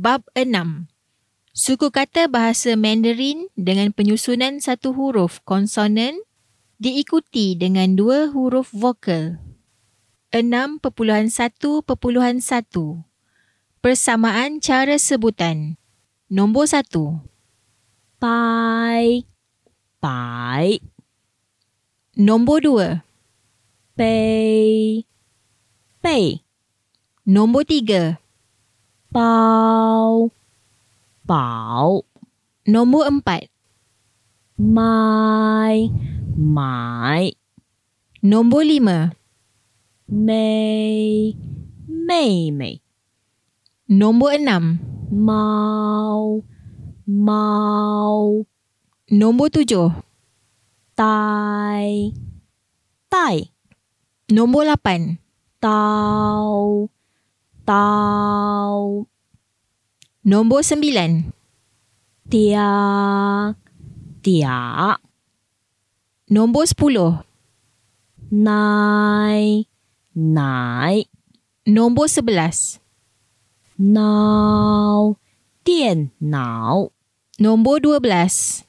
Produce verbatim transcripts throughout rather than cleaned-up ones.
Bab enam. Suku kata bahasa Mandarin dengan penyusunan satu huruf konsonan diikuti dengan dua huruf vokal. enam perpuluhan satu perpuluhan satu. Persamaan cara sebutan. Nombor satu. Bai, bai. Nombor dua. Bei, bei. Nombor tiga. Bao, bao. Nombor empat. Mai, mai. Nombor lima. Mei, mei, mei. Nombor enam. Mau, mau. Nombor tujuh. Tai, tai. Nombor lapan. Tau, tau. Nombor sembilan. Dia, dia. Nombor sepuluh. Nai, nai. Nombor sebelas. Nao, dian nao. Nombor dua belas.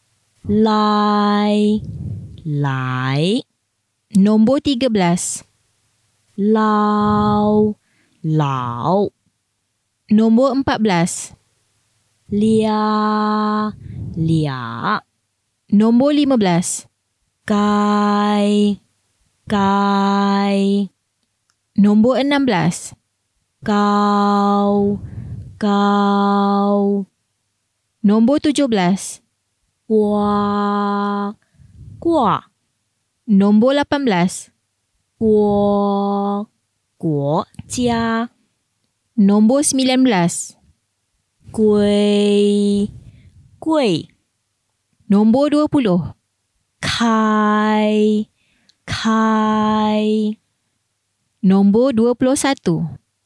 Lai, lai. Nombor tiga belas. Lau, lau. Nombor empat belas. Lia, lia. Nombor lima belas. Gai, gai. Nombor enam belas. Kau, kau. Nombor tujuh belas. Gua, gua. Nombor lapan belas. Guo, guo jia. Nombor sembilan belas. Gui, gui. Nombor dua puluh. Kai, kai. Nombor dua puluh satu.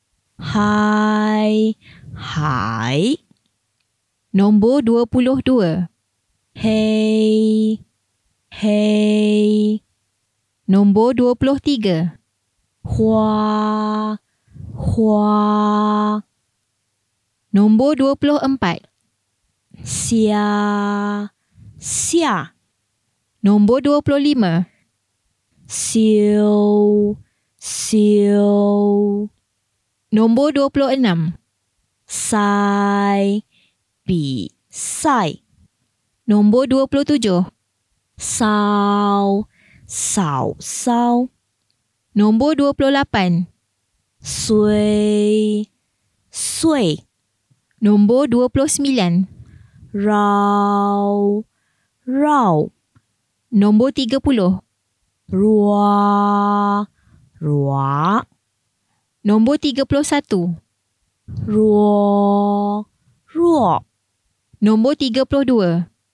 Hai, hai. Nombor dua puluh dua. Hei, hei. Nombor dua puluh tiga. Hua, hua. Nombor dua puluh empat. Xia, xia. Nombor dua puluh lima. Siu, siu. Nombor dua puluh enam. Sai, bi, sai. Nombor dua puluh tujuh. Sao, sao, sao. Nombor dua puluh lapan. Sui, sui. Nombor dua puluh sembilan. Rau, rau. Nombor tiga puluh. Rua, rua. Nombor tiga puluh satu. Ruo, ruo. Nombor tiga puluh dua.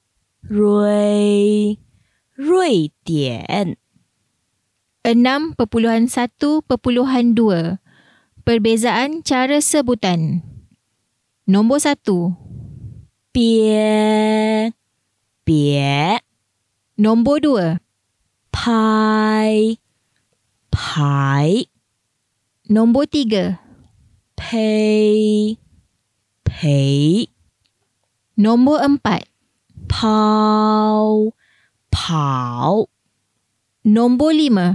Rui, rui dian. enam perpuluhan satu perpuluhan dua. Perbezaan cara sebutan. Nombor satu. Bie, bie. Nombor dua. Pai, pai. Nombor tiga. Pei, pei. Nombor empat. Pau, pau. Nombor lima.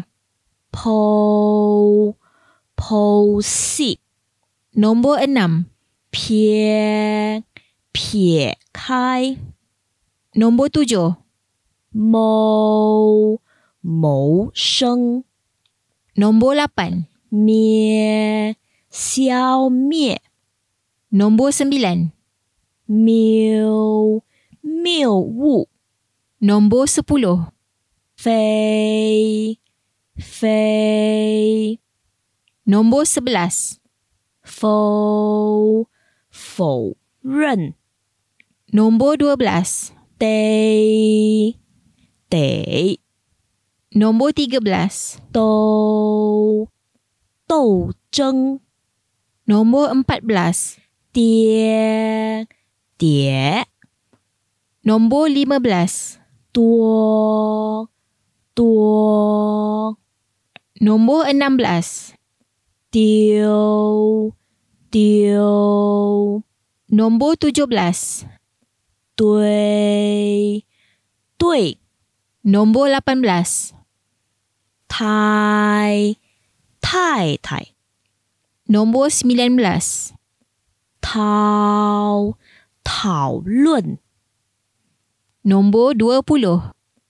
Po, po si. Nombor enam. Pie, pie kai. Nombor tujuh. Mou, mou sheng. Nombor lapan. Mie, xiao mie. Nombor sembilan. Miu, miu wu. Nombor sepuluh. Fei, fei. Nombor sebelas. Fou, fou ren. Nombor dua belas. Dei, dei. Nombor tiga belas. Dou, dou zheng. Nombor empat belas. Die, die. Nombor lima belas. Duo, duo. Nombor enam belas. Diu, diu. Nombor tujuh belas. 对对 Nombor lapan belas. 太太太 Nombor sembilan belas. 讨讨论 Nombor dua puluh.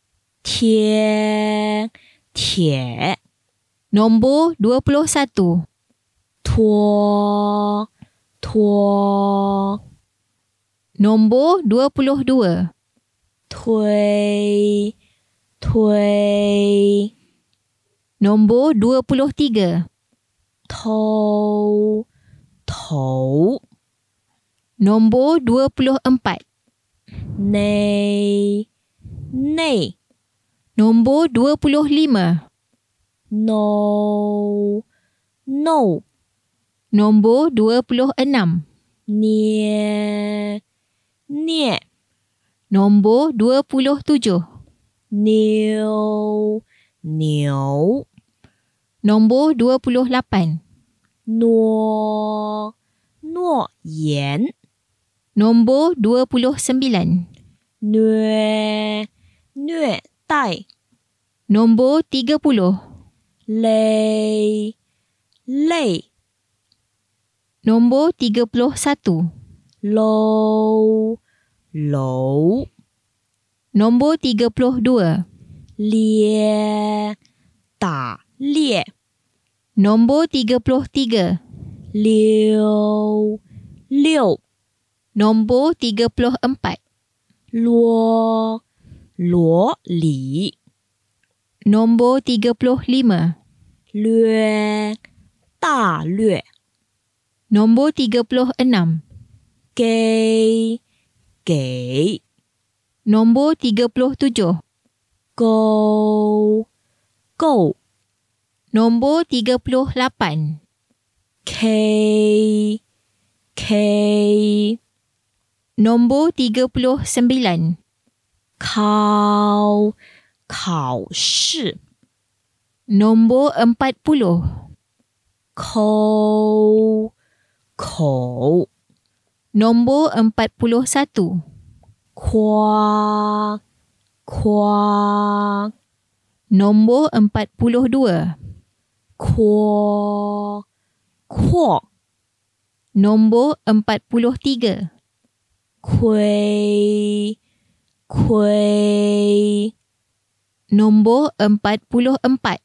贴铁 Nombor dua puluh satu. 拖拖 Nombor dua puluh dua. 推推 Nombor dua puluh tiga. 头头 Nombor dua puluh empat. 内内 Nombor dua puluh lima. no no Nombor dua puluh enam. 捏捏 Nombor dua puluh tujuh. 牛牛 Nombor dua puluh lapan. 诺诺言 Nombor dua puluh sembilan. 虐虐待 Nombor tiga puluh. 累累 Nombor tiga puluh satu. 楼楼 Nombor tiga puluh dua. 猎打猎 Nombor tiga puluh tiga. 六六 Nombor tiga puluh empat. 罗罗里 Nombor tiga puluh lima. 略大略 Nombor tiga puluh enam. 给给 Nombor tiga puluh tujuh. 够够 Nombor tiga puluh lapan. K K Nombor tiga puluh sembilan. 考考试 Nombor empat puluh. 口口 Nombor empat puluh satu. 夸夸 Nombor empat puluh dua. 扩扩 Nombor empat puluh tiga. 亏亏 Nombor empat puluh empat.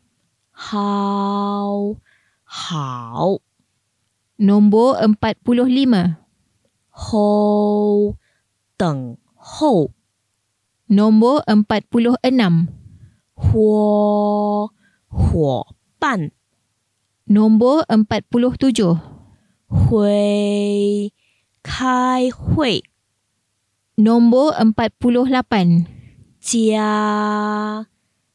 好好 Nombor empat puluh lima. 后等候 Nombor empat puluh enam. 伙伙伴 Nombor empat puluh tujuh. 会开会 Nombor empat puluh lapan. 加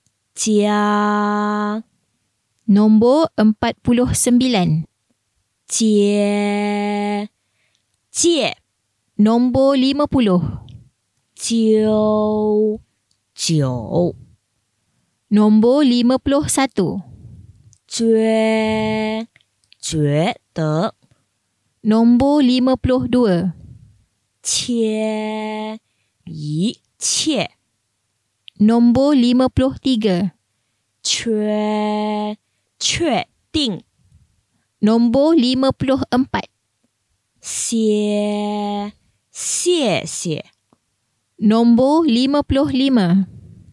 加 Nombor empat puluh sembilan. 借借 Nombor lima puluh. 九九 Nombor lima puluh satu. 觉觉得 Nombor lima puluh dua. 切一切 Nombor lima puluh tiga. 确确定 Nombor lima puluh empat. 谢谢谢 Nombor lima puluh lima.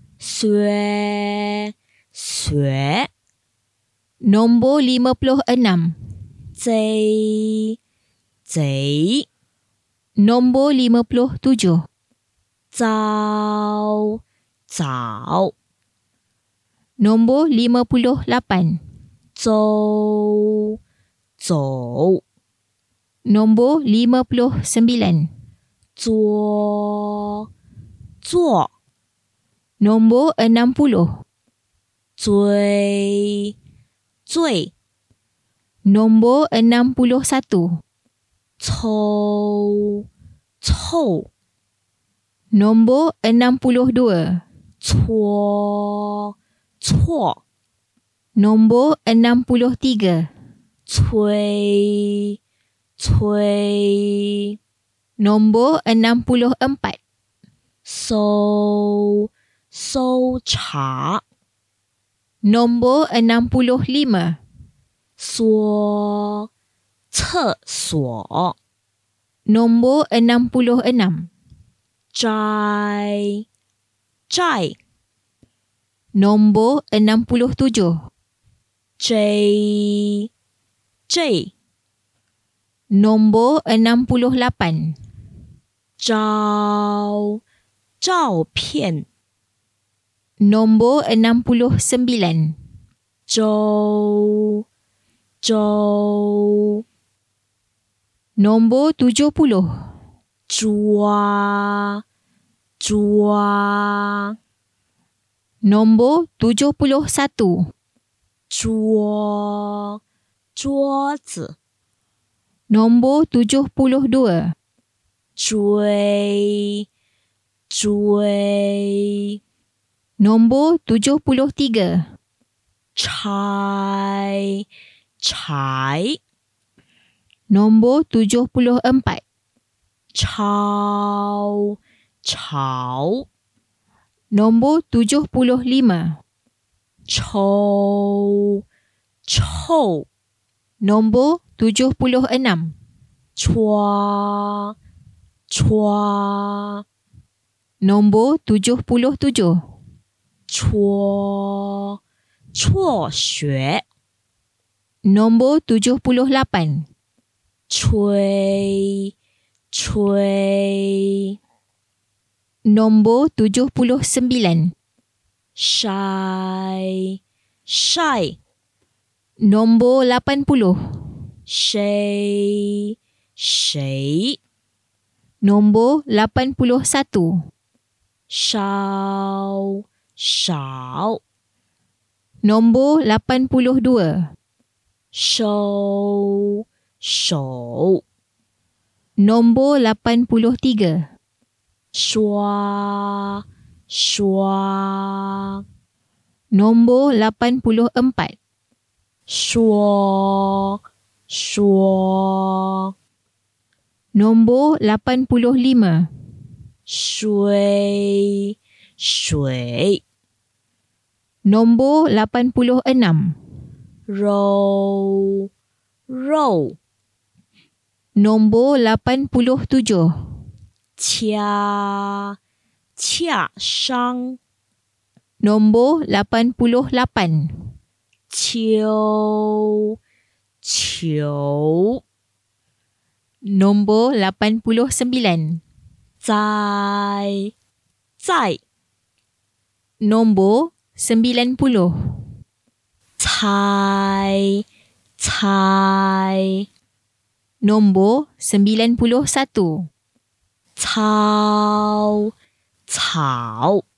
学学 Nombor lima puluh enam. 贼贼 Nombor lima puluh tujuh. 早早 Nombor lima puluh lapan. 走走 Nombor lima puluh sembilan. 坐坐 Nombor enam puluh. 最最 Nombor enam puluh satu. 凑凑 Nombor enam puluh dua. 错错 Nombor enam puluh tiga. 催催 Nombor enam puluh empat. 搜搜查， Nombor enam puluh lima. 缩厕所， Nombor enam puluh enam. 摘摘 Nombor enam puluh tujuh. J J Nombor enam puluh lapan. 照照片， Nombor enam puluh sembilan. 周周 Nombor tujuh puluh. 抓抓 Nombor tujuh puluh satu. 桌桌子， Nombor tujuh puluh dua. 追追 Nombor tujuh puluh tiga. 拆柴 Nombor tujuh puluh empat. 抄潮 Nombor tujuh puluh lima. 抽臭 Nombor tujuh puluh enam. 戳戳 Nombor tujuh puluh tujuh. 辍辍学 Nombor tujuh puluh lapan. 吹吹 Nombor tujuh puluh sembilan. 晒晒 Nombor lapan puluh. 谁谁 Nombor lapan puluh satu. 少少 Nombor lapan puluh dua. 手手 Nombor lapan puluh tiga. 刷刷 Nombor lapan puluh empat. 说说 Nombor lapan puluh lima. 水水 Nombor lapan puluh enam. 肉肉 Nombor lapan puluh tujuh. 掐掐伤 Nombor lapan puluh lapan. 球球 Nombor lapan puluh sembilan. 在在 Nombor sembilan puluh. 猜猜 Nombor sembilan puluh satu. 草草